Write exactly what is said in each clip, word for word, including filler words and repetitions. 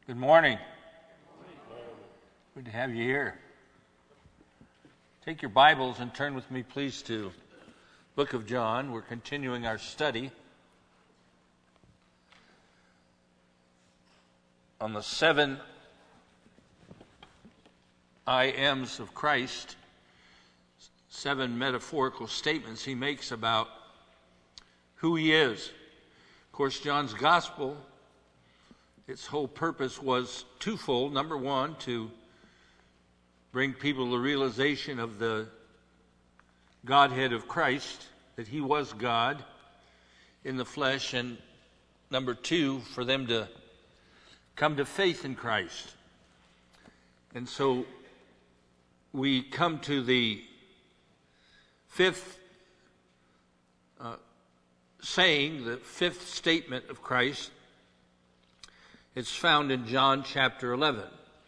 Good morning. Good to have you here. Take your Bibles and turn with me, please, to Book of John. We're continuing our study on the seven I Ams of Christ, seven metaphorical statements he makes about who he is. Of course, John's Gospel, its whole purpose was twofold. Number one, to bring people the realization of the Godhead of Christ, that he was God in the flesh, and number two, for them to come to faith in Christ. And so we come to the fifth uh, saying, the fifth statement of Christ. It's found in John chapter eleven.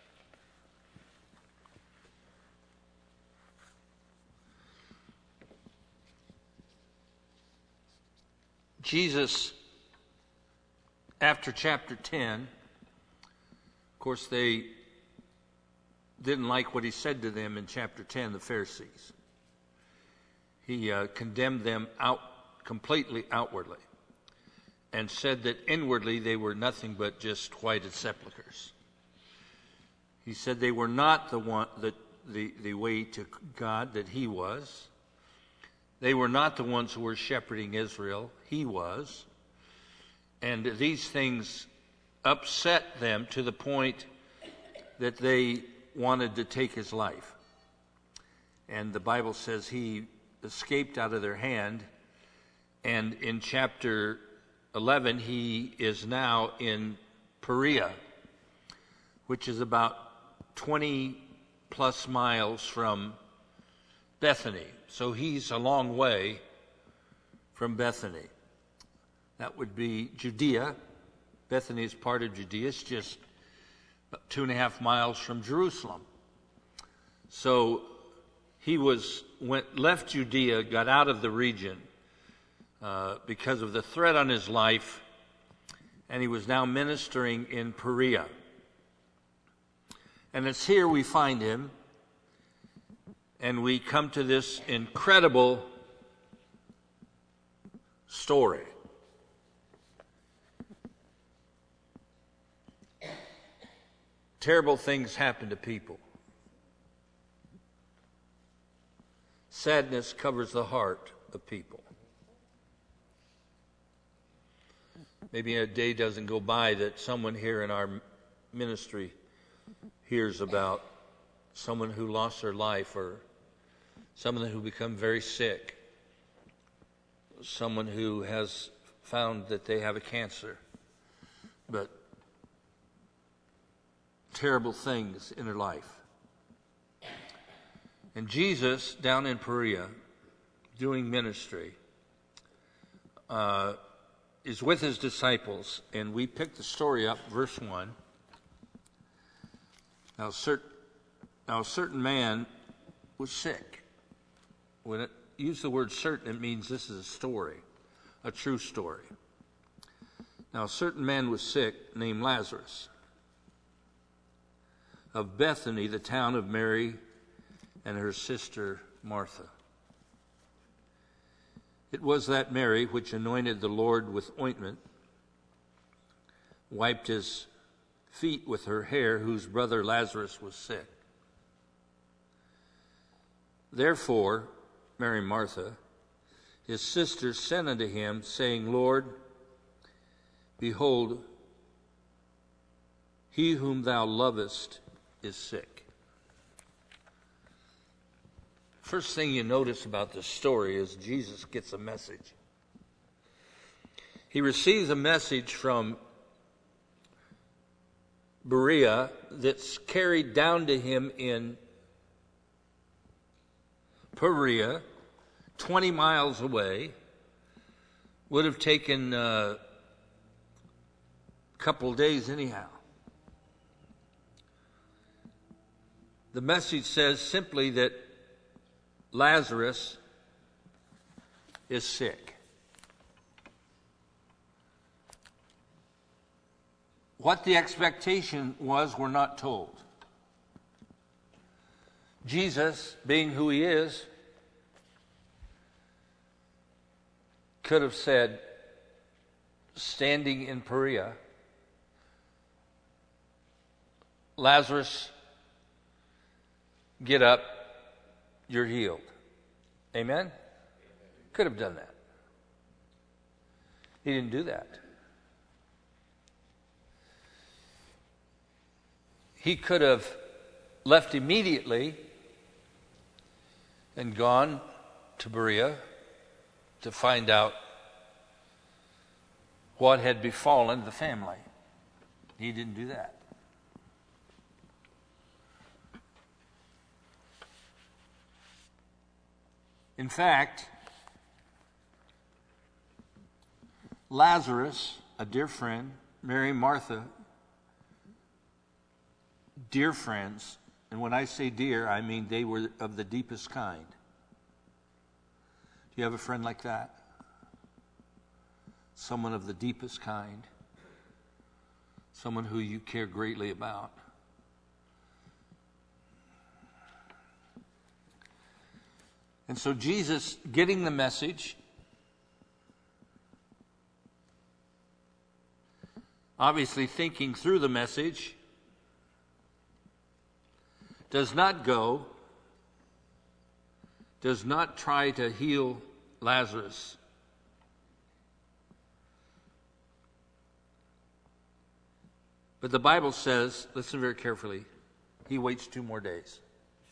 Jesus, after chapter ten, of course, they didn't like what he said to them in chapter ten, the Pharisees. He uh, condemned them out completely outwardly, and said that inwardly they were nothing but just whited sepulchres. He said they were not the one, the, the, the way to God that he was. They were not the ones who were shepherding Israel. He was. And these things upset them to the point that they wanted to take his life. And the Bible says he escaped out of their hand. And in chapter eleven, he is now in Perea, which is about twenty plus miles from Bethany. So he's a long way from Bethany. That would be Judea. Bethany is part of Judea. It's just about two and a half miles from Jerusalem. So he was went left Judea, got out of the region, Uh, because of the threat on his life, and he was now ministering in Perea. And it's here we find him, and we come to this incredible story. Terrible things happen to people. Sadness covers the heart of people. Maybe a day doesn't go by that someone here in our ministry hears about someone who lost their life, or someone who become very sick, someone who has found that they have a cancer. But terrible things in their life. And Jesus, down in Perea, doing ministry, uh, is with his disciples, and we pick the story up, verse one. Now, cert, now a certain man was sick. When it use the word certain, it means this is a story, a true story. Now, a certain man was sick, named Lazarus, of Bethany, the town of Mary and her sister Martha. It was that Mary which anointed the Lord with ointment, wiped his feet with her hair, whose brother Lazarus was sick. Therefore, Mary Martha, his sister, sent unto him, saying, Lord, behold, he whom thou lovest is sick. First thing you notice about this story is Jesus gets a message. He receives a message from Berea that's carried down to him in Perea, twenty miles away. Would have taken uh, a couple days anyhow. The message says simply that Lazarus is sick. What the expectation was, we're not told. Jesus, being who he is, could have said, standing in Perea, Lazarus, get up, you're healed. Amen? Could have done that. He didn't do that. He could have left immediately and gone to Berea to find out what had befallen the family. He didn't do that. In fact, Lazarus, a dear friend, Mary, Martha, dear friends, and when I say dear, I mean they were of the deepest kind. Do you have a friend like that? Someone of the deepest kind. Someone who you care greatly about. And so Jesus, getting the message, obviously thinking through the message, does not go, does not try to heal Lazarus. But the Bible says, listen very carefully, he waits two more days.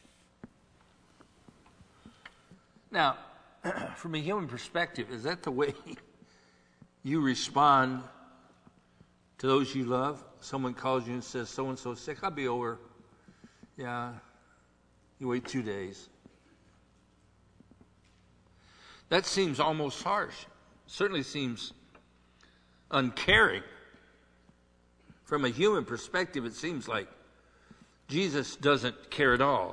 Now, from a human perspective, is that the way you respond to those you love? Someone calls you and says, so-and-so sick, I'll be over. Yeah, you wait two days. That seems almost harsh. Certainly seems uncaring. From a human perspective, it seems like Jesus doesn't care at all.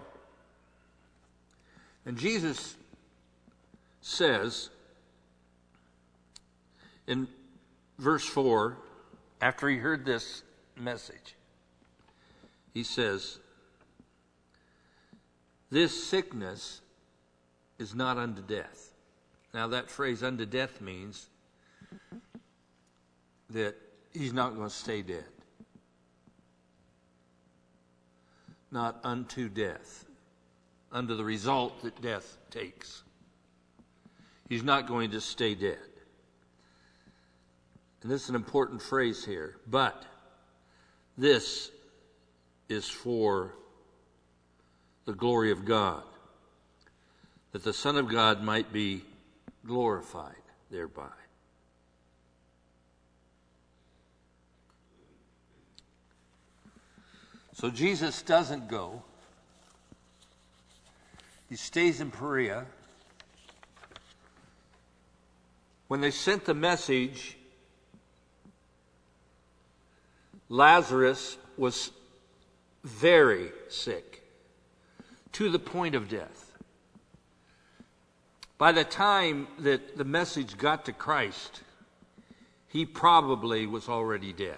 And Jesus says in verse four, after he heard this message, he says, this sickness is not unto death. Now that phrase unto death means that he's not going to stay dead. Not unto death, unto the result that death takes. He's not going to stay dead. And this is an important phrase here. But this is for the glory of God, that the Son of God might be glorified thereby. So Jesus doesn't go. He stays in Perea. When they sent the message, Lazarus was very sick, to the point of death. By the time that the message got to Christ, he probably was already dead.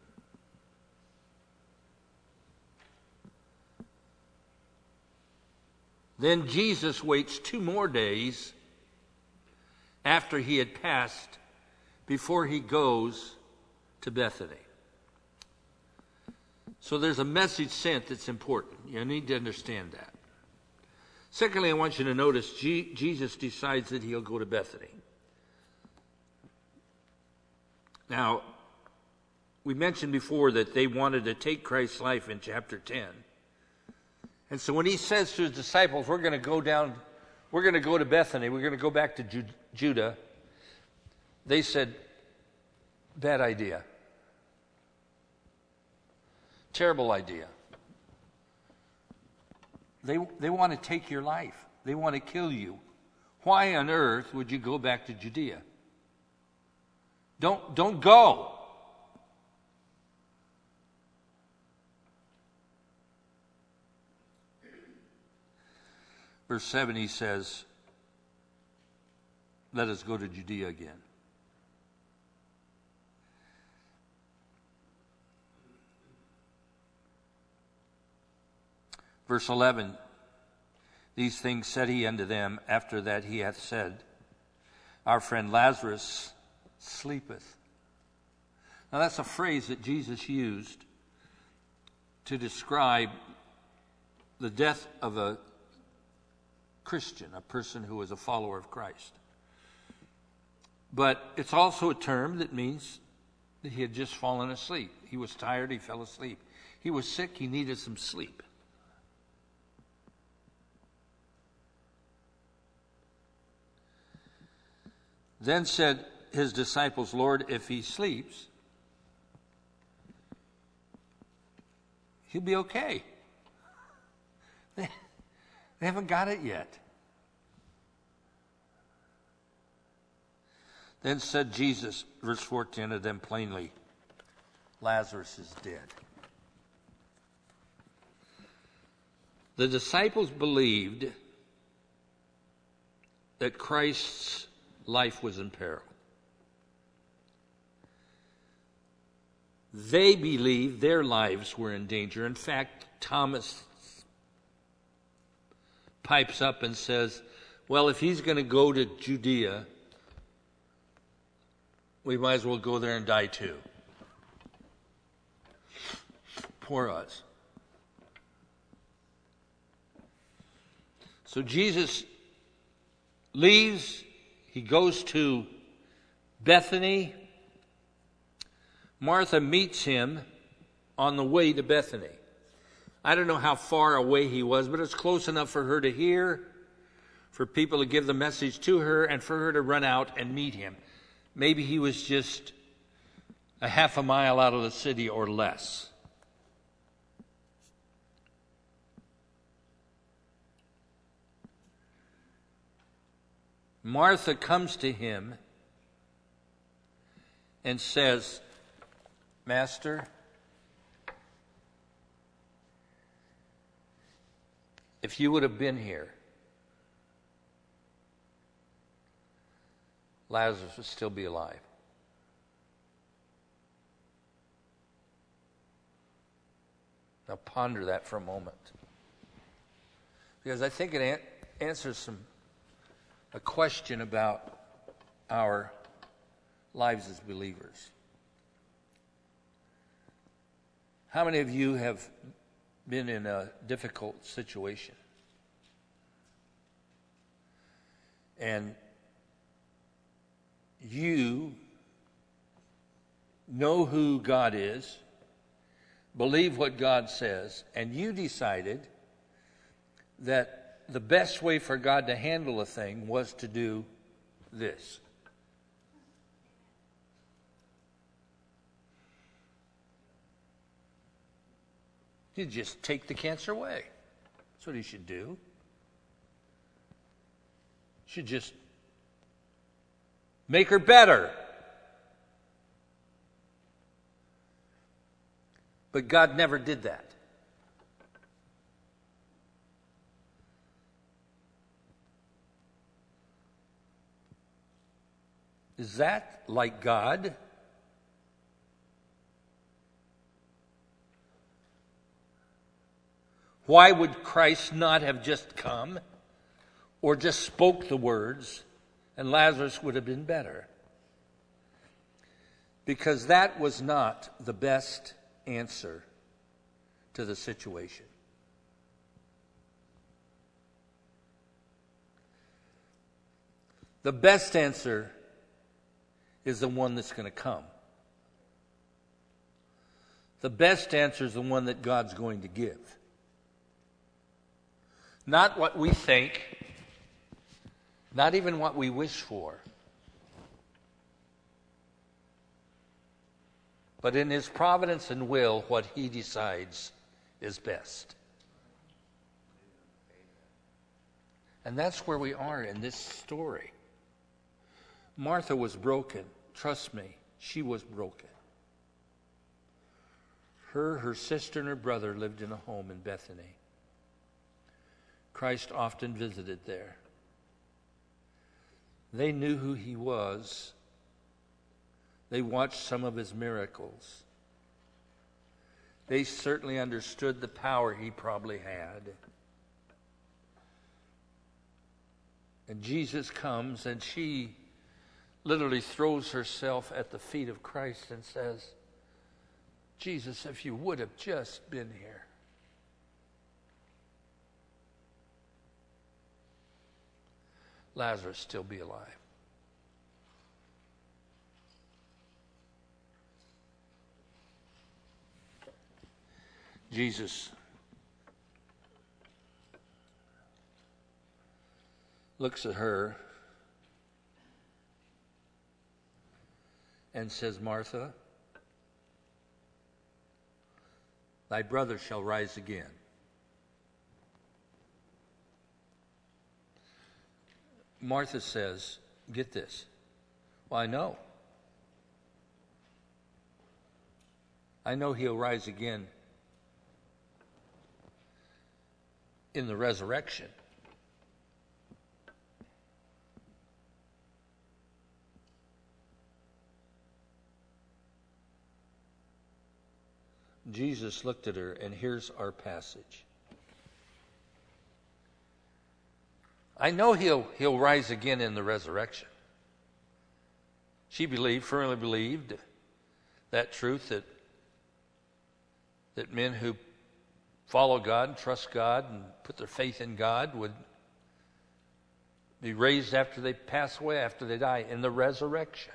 Then Jesus waits two more days after he had passed before he goes to Bethany. So there's a message sent that's important. You need to understand that. Secondly, I want you to notice G- Jesus decides that he'll go to Bethany. Now, we mentioned before that they wanted to take Christ's life in chapter ten. And so when he says to his disciples, we're going to go down, we're going to go to Bethany, we're going to go back to Ju- Judah, they said, bad idea. Terrible idea. They, they want to take your life. They want to kill you. Why on earth would you go back to Judea? Don't, don't go. Verse seven, he says, let us go to Judea again. Verse eleven, these things said he unto them after that he hath said, our friend Lazarus sleepeth. Now that's a phrase that Jesus used to describe the death of a Christian, a person who is a follower of Christ. But it's also a term that means that he had just fallen asleep. He was tired, he fell asleep. He was sick, he needed some sleep. Then said his disciples, Lord, if he sleeps, he'll be okay. They, they haven't got it yet. Then said Jesus, verse fourteen, to them plainly, Lazarus is dead. The disciples believed that Christ's life was in peril. They believed their lives were in danger. In fact, Thomas pipes up and says, well, if he's going to go to Judea, we might as well go there and die too. Poor us. So Jesus leaves. He goes to Bethany. Martha meets him on the way to Bethany. I don't know how far away he was, but it's close enough for her to hear, for people to give the message to her, and for her to run out and meet him. Maybe he was just a half a mile out of the city or less. Martha comes to him and says, Master, if you would have been here, Lazarus would still be alive. Now ponder that for a moment. Because I think it an- answers some a question about our lives as believers. How many of you have been in a difficult situation? And you know who God is, believe what God says, and you decided that the best way for God to handle a thing was to do this. You just take the cancer away. That's what he should do. You should just make her better. But God never did that. Is that like God? Why would Christ not have just come or just spoke the words and Lazarus would have been better? Because that was not the best answer to the situation. The best answer is the one that's going to come. The best answer is the one that God's going to give. Not what we think, not even what we wish for, but in His providence and will, what He decides is best. And that's where we are in this story. Martha was broken. Trust me, she was broken. Her, her sister, and her brother lived in a home in Bethany. Christ often visited there. They knew who He was. They watched some of His miracles. They certainly understood the power he probably had. And Jesus comes, and she literally throws herself at the feet of Christ and says, Jesus, if you would have just been here. Lazarus still be alive. Jesus looks at her and says, Martha, thy brother shall rise again. Martha says, get this. Well, I know. I know he'll rise again in the resurrection. Jesus looked at her, and here's our passage. I know he'll he'll rise again in the resurrection. She believed, firmly believed that truth, that that men who follow God and trust God and put their faith in God would be raised after they pass away, after they die, in the resurrection.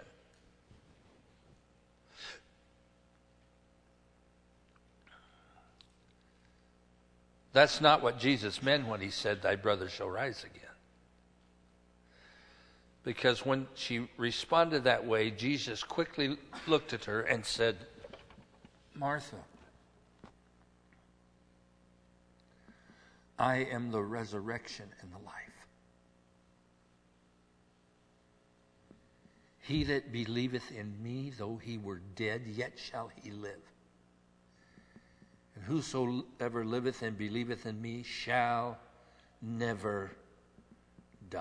That's not what Jesus meant when he said, thy brother shall rise again. Because when she responded that way, Jesus quickly looked at her and said, Martha, I am the resurrection and the life. He that believeth in me, though he were dead, yet shall he live. And whosoever liveth and believeth in me shall never die.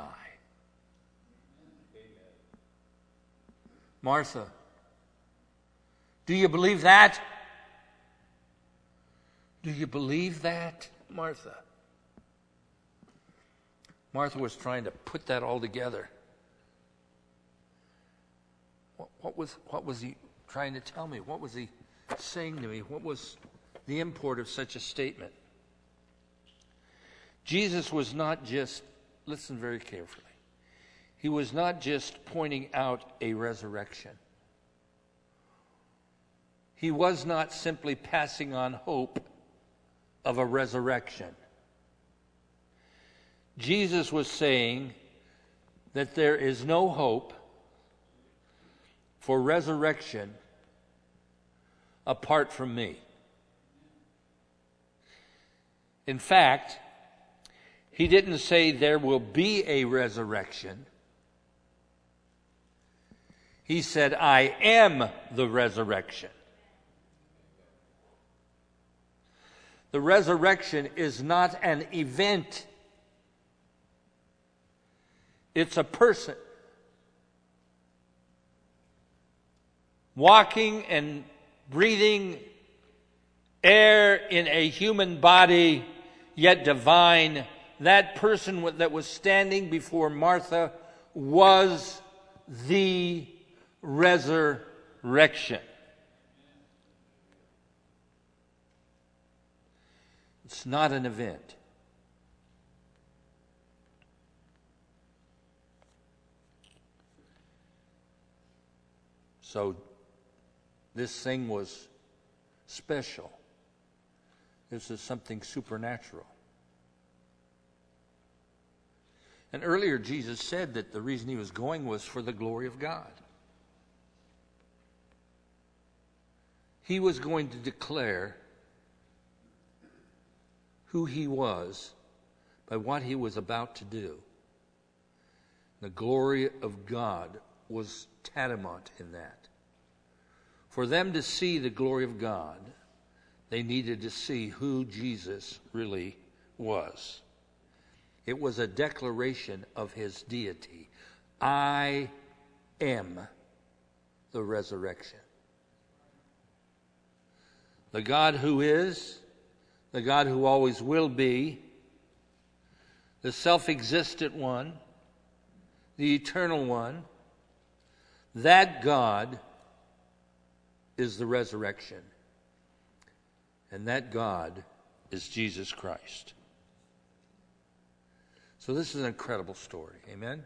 Amen. Martha, do you believe that? Do you believe that, Martha? Martha was trying to put that all together. What, what was what was he trying to tell me? What was he saying to me? What was the import of such a statement? Jesus was not just, listen very carefully, he was not just pointing out a resurrection. He was not simply passing on hope of a resurrection. Jesus was saying that there is no hope for resurrection apart from me. In fact, he didn't say there will be a resurrection. He said, I am the resurrection. The resurrection is not an event. It's a person walking and breathing air in a human body, yet divine. That person that was standing before Martha was the resurrection. It's not an event. So this thing was special. This is something supernatural. And earlier Jesus said that the reason he was going was for the glory of God. He was going to declare who he was by what he was about to do. The glory of God was tantamount in that. For them to see the glory of God, they needed to see who Jesus really was. It was a declaration of his deity. I am the resurrection. the God who is, the God who always will be, the self-existent one, the eternal one, that God is the resurrection. And that God is Jesus Christ. So this is an incredible story. Amen?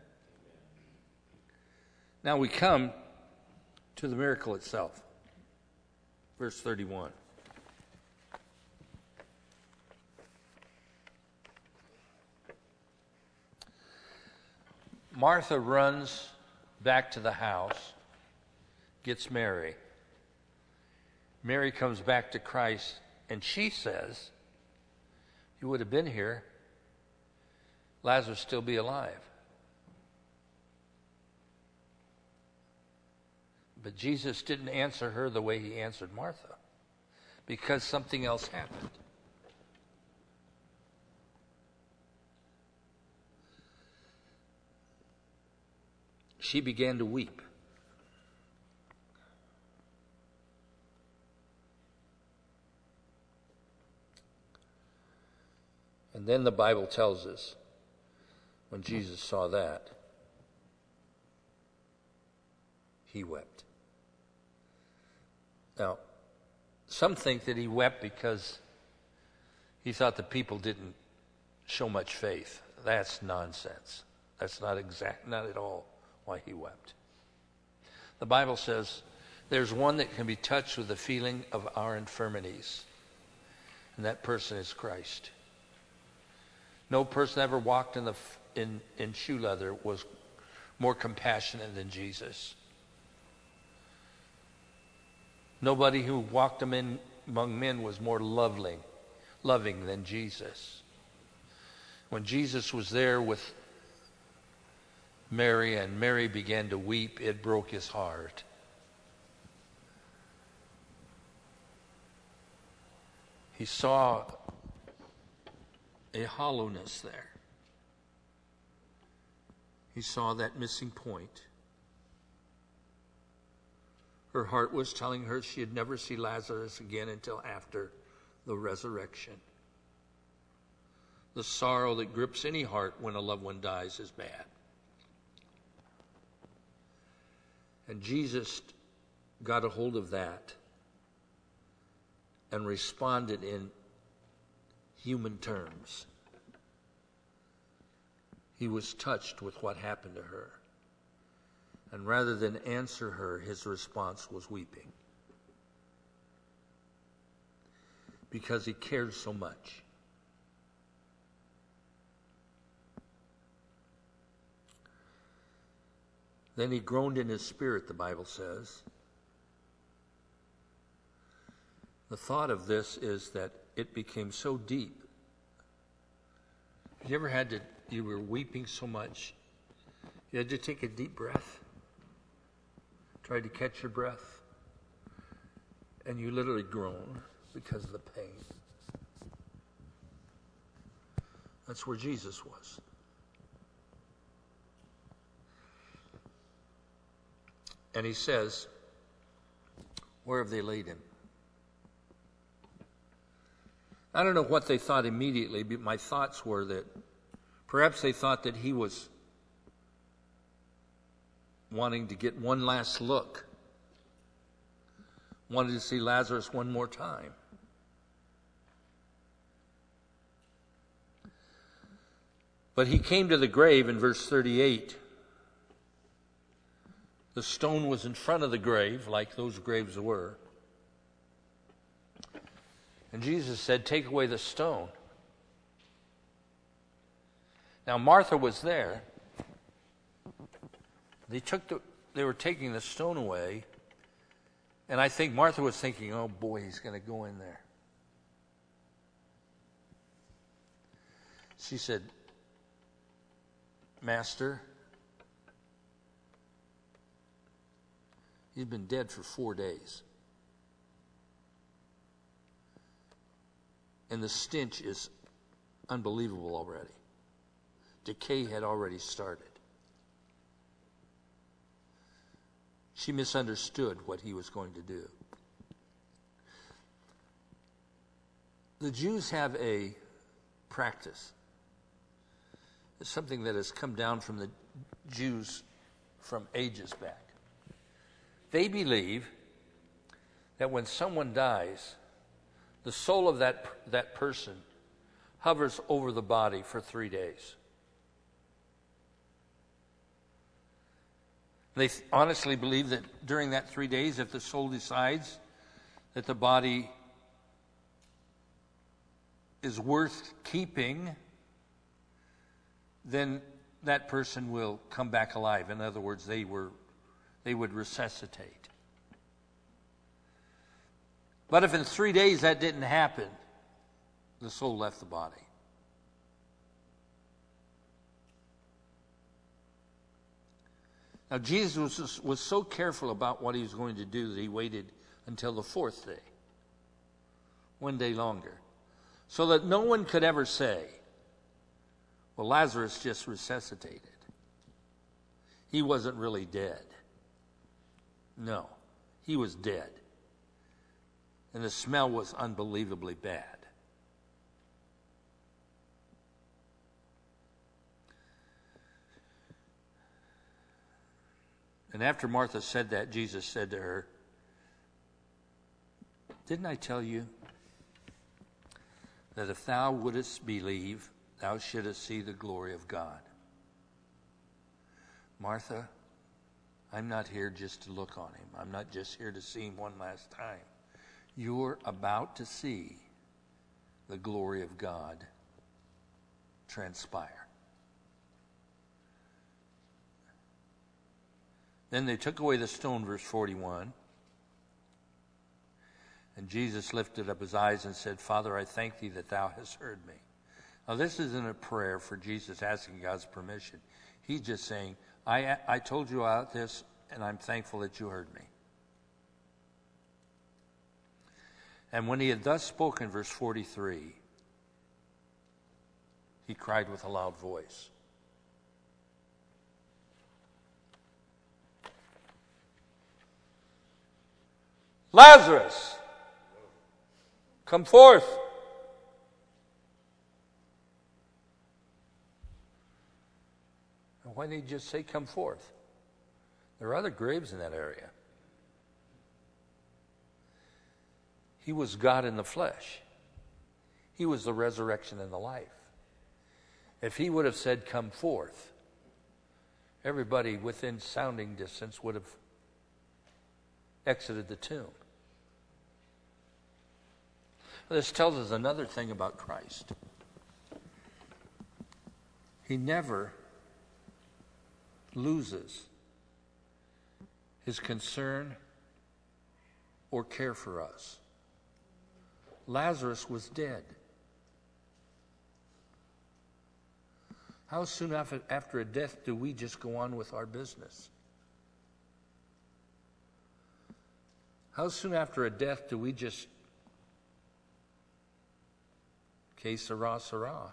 Now we come to the miracle itself. Verse thirty-one. Martha runs back to the house, gets Mary. Mary comes back to Christ, and she says, "You would have been here, Lazarus still be alive." But Jesus didn't answer her the way he answered Martha, because something else happened. She began to weep. And then the Bible tells us, when Jesus saw that, he wept. Now, some think that he wept because he thought the people didn't show much faith. That's nonsense. That's not exact, not at all why he wept. The Bible says there's one that can be touched with the feeling of our infirmities, and that person is Christ. No person ever walked in the in in shoe leather was more compassionate than Jesus. Nobody who walked among men was more loving, loving than Jesus. When Jesus was there with Mary and Mary began to weep, it broke his heart. He saw a hollowness there. He saw that missing point. Her heart was telling her she'd never see Lazarus again until after the resurrection. The sorrow that grips any heart when a loved one dies is bad. And Jesus got a hold of that and responded in human terms. He was touched with what happened to her. And rather than answer her, his response was weeping. Because he cared so much. Then he groaned in his spirit, the Bible says. The thought of this is that it became so deep. You ever had to, you were weeping so much, you had to take a deep breath, tried to catch your breath, and you literally groan because of the pain. That's where Jesus was. And he says, where have they laid him? I don't know what they thought immediately, but my thoughts were that perhaps they thought that he was wanting to get one last look, wanted to see Lazarus one more time. But he came to the grave in verse thirty-eight. The stone was in front of the grave, like those graves were. And Jesus said, "Take away the stone." Now Martha was there. They took the, they were taking the stone away, and I think Martha was thinking, "Oh boy, he's going to go in there." She said, "Master, he's been dead for four days. And the stench is unbelievable already. Decay had already started." She misunderstood what he was going to do. The Jews have a practice. It's something that has come down from the Jews from ages back. They believe that when someone dies, the soul of that, that person hovers over the body for three days. They honestly believe that during that three days, if the soul decides that the body is worth keeping, then that person will come back alive. In other words, they were they would resuscitate. But if in three days that didn't happen, the soul left the body. Now, Jesus was, was so careful about what he was going to do that he waited until the fourth day, one day longer, so that no one could ever say, well, Lazarus just resuscitated. He wasn't really dead. No, he was dead. And the smell was unbelievably bad. And after Martha said that, Jesus said to her, didn't I tell you that if thou wouldest believe, thou shouldest see the glory of God? Martha, I'm not here just to look on him. I'm not just here to see him one last time. You're about to see the glory of God transpire. Then they took away the stone, verse forty-one. And Jesus lifted up his eyes and said, Father, I thank thee that thou hast heard me. Now, this isn't a prayer for Jesus asking God's permission. He's just saying, I, I told you about this, and I'm thankful that you heard me. And when he had thus spoken, verse forty-three, he cried with a loud voice, Lazarus, come forth. And why did he just say, come forth? There are other graves in that area. He was God in the flesh. He was the resurrection and the life. If he would have said, come forth, everybody within sounding distance would have exited the tomb. This tells us another thing about Christ. He never loses his concern or care for us. Lazarus was dead. How soon after, after a death do we just go on with our business? How soon after a death do we just que sera, sera?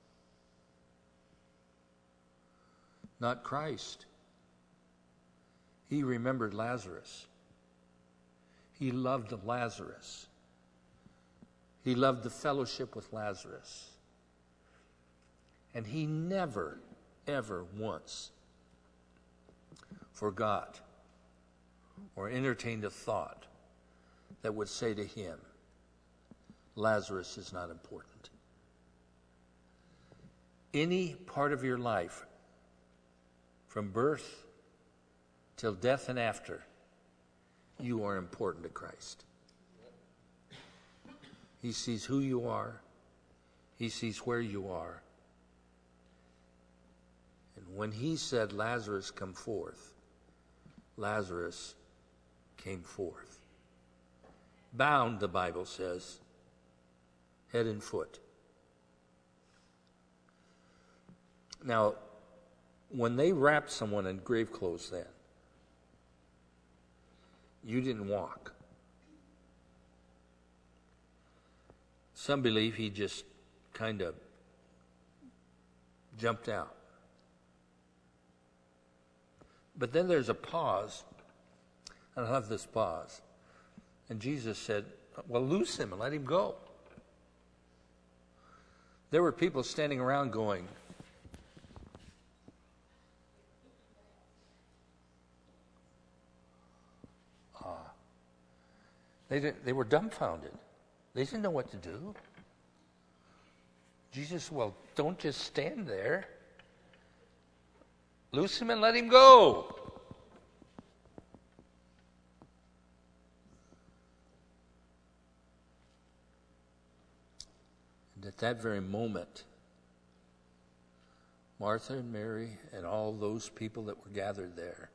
Not Christ. He remembered Lazarus. He loved Lazarus. He loved the fellowship with Lazarus. And he never, ever once forgot or entertained a thought that would say to him, Lazarus is not important. Any part of your life, from birth till death and after, you are important to Christ. He sees who you are. He sees where you are. And when he said, Lazarus, come forth, Lazarus came forth. Bound, the Bible says, head and foot. Now, when they wrapped someone in grave clothes then, you didn't walk. Some believe he just kind of jumped out. But then there's a pause. And I love this pause. And Jesus said, well, loose him and let him go. There were people standing around going, uh, they, didn't, they were dumbfounded. They didn't know what to do. Jesus, well, don't just stand there. Loose him and let him go. And at that very moment, Martha and Mary and all those people that were gathered there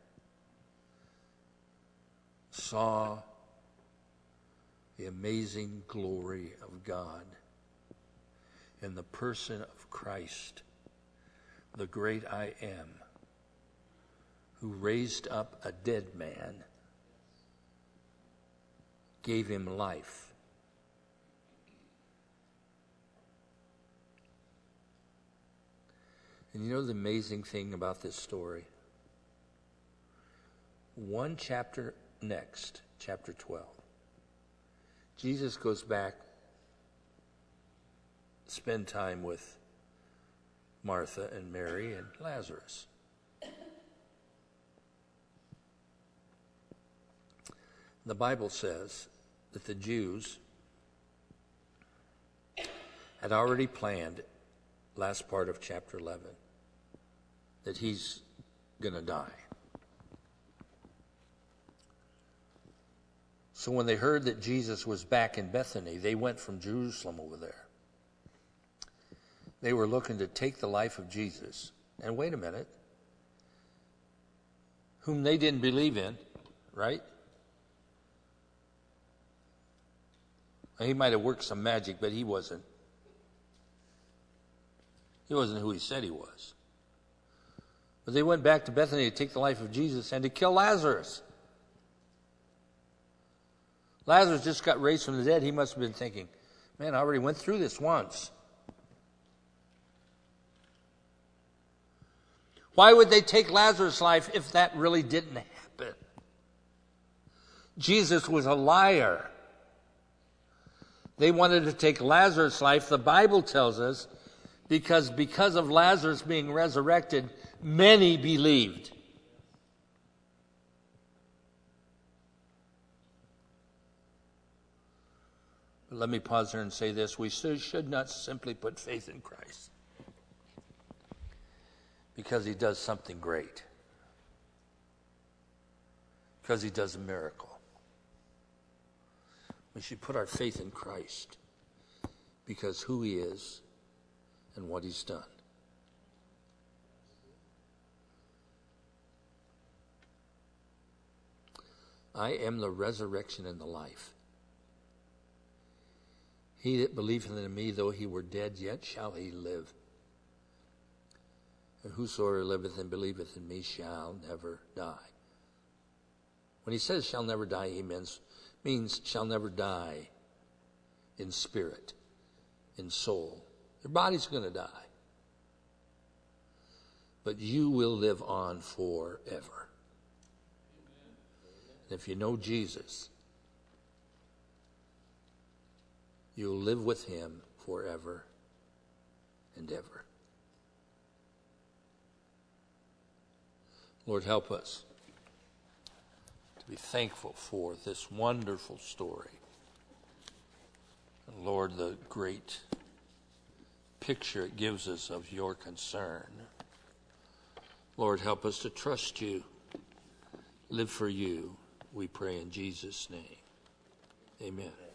saw the amazing glory of God in the person of Christ, the great I Am, who raised up a dead man, gave him life. And you know the amazing thing about this story? One chapter next, chapter twelve, Jesus goes back, spend time with Martha and Mary and Lazarus. The Bible says that the Jews had already planned, last part of chapter eleven, that he's going to die. So when they heard that Jesus was back in Bethany, they went from Jerusalem over there. They were looking to take the life of Jesus. And wait a minute, whom they didn't believe in, right? He might have worked some magic, but he wasn't. He wasn't who he said he was. But they went back to Bethany to take the life of Jesus and to kill Lazarus. Lazarus just got raised from the dead. He must have been thinking, man, I already went through this once. Why would they take Lazarus' life if that really didn't happen? Jesus was a liar. They wanted to take Lazarus' life, the Bible tells us, because because of Lazarus being resurrected, many believed. But let me pause there and say this. We should not simply put faith in Christ because he does something great, because he does a miracle. We should put our faith in Christ because who he is and what he's done. I am the resurrection and the life. He that believeth in me, though he were dead, yet shall he live. And whosoever liveth and believeth in me shall never die. When he says shall never die, he means, means shall never die in spirit, in soul. Your body's going to die. But you will live on forever. And if you know Jesus, you'll live with him forever and ever. Lord, help us to be thankful for this wonderful story. And Lord, the great picture it gives us of your concern. Lord, help us to trust you, live for you, we pray in Jesus' name. Amen.